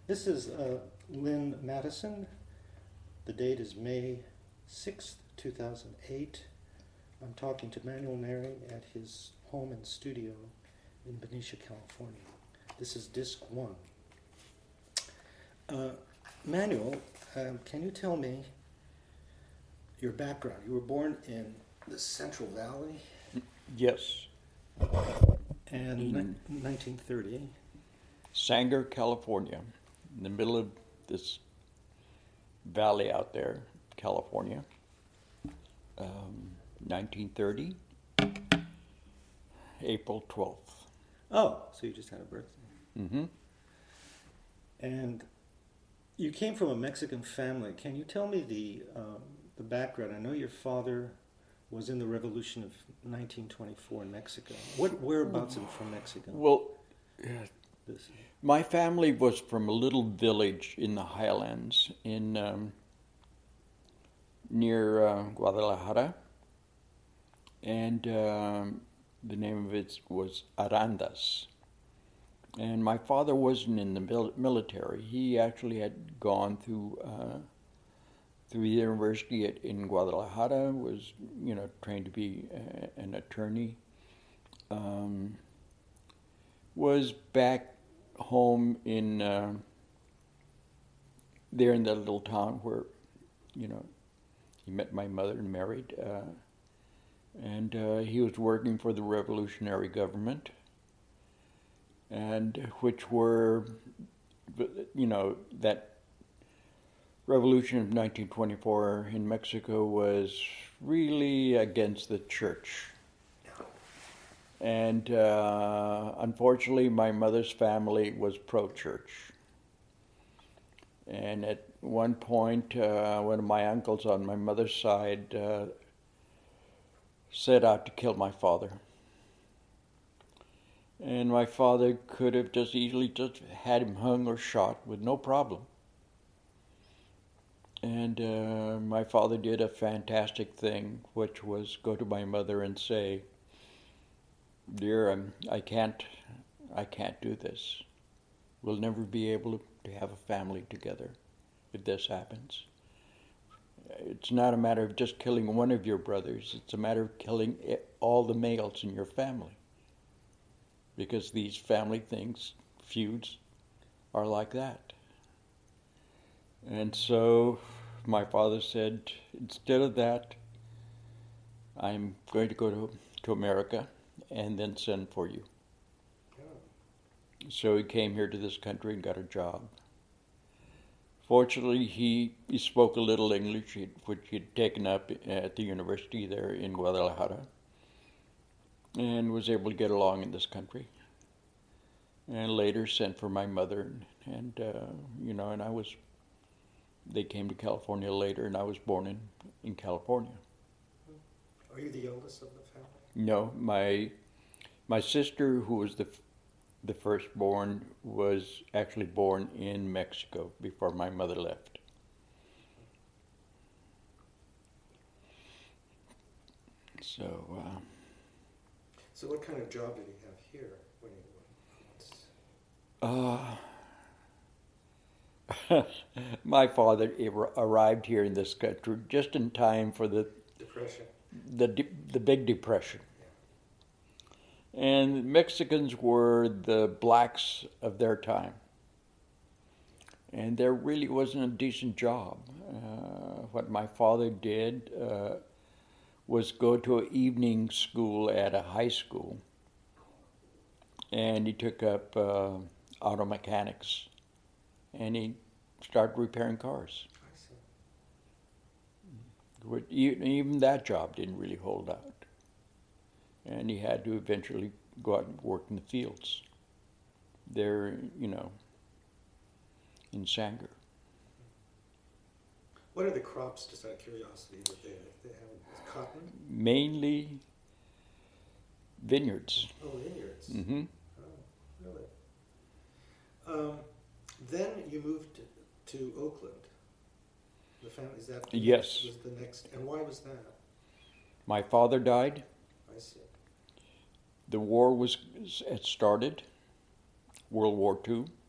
This is Lynn Madison. The date is May 6th, 2008. I'm talking to Manuel Neri at his home and studio in Benicia, California. This is disc 1. Manuel, can you tell me your background? You were born in the Central Valley? Yes. And 1930. Sanger, California, in the middle of this valley out there, California. 1930, April 12th. Oh, so you just had a birthday. Mm-hmm. And you came from a Mexican family. Can you tell me the background? I know your father was in the Revolution of 1924 in Mexico. Whereabouts from Mexico? Well, my family was from a little village in the highlands in near Guadalajara, and the name of it was Arandas. And my father wasn't in the military. He actually had gone through the university in Guadalajara, was trained to be an attorney. Was back home in there in that little town where he met my mother and married, and he was working for the revolutionary government, and which were, that revolution of 1924 in Mexico was really against the church. And unfortunately, my mother's family was pro-church. And at one point, one of my uncles on my mother's side set out to kill my father. And my father could have just easily just had him hung or shot with no problem. And my father did a fantastic thing, which was go to my mother and say, "Dear, I can't do this. We'll never be able to have a family together if this happens. It's not a matter of just killing one of your brothers. It's a matter of killing all the males in your family. Because these family things, feuds, are like that." And so my father said, instead of that, I'm going to go to America and then send for you. So he came here to this country and got a job. Fortunately, he spoke a little English, which he'd taken up at the university there in Guadalajara, and was able to get along in this country. And later sent for my mother, and they came to California later, and I was born in California. Are you the oldest of the family? No, my sister, who was the firstborn, was actually born in Mexico before my mother left. So what kind of job did he have here when my father arrived here in this country just in time for the Depression. The Big Depression. And Mexicans were the blacks of their time. And there really wasn't a decent job. What my father did was go to an evening school at a high school. And he took up auto mechanics. And he started repairing cars. I see. Even that job didn't really hold out. And he had to eventually go out and work in the fields there, in Sanger. What are the crops, just out of curiosity, that they have? Cotton? Mainly vineyards. Oh, vineyards. Mm-hmm. Oh, really? Then you moved to Oakland. The family, is that? Yes. Was the next, and why was that? My father died. I see. The war had started, World War II.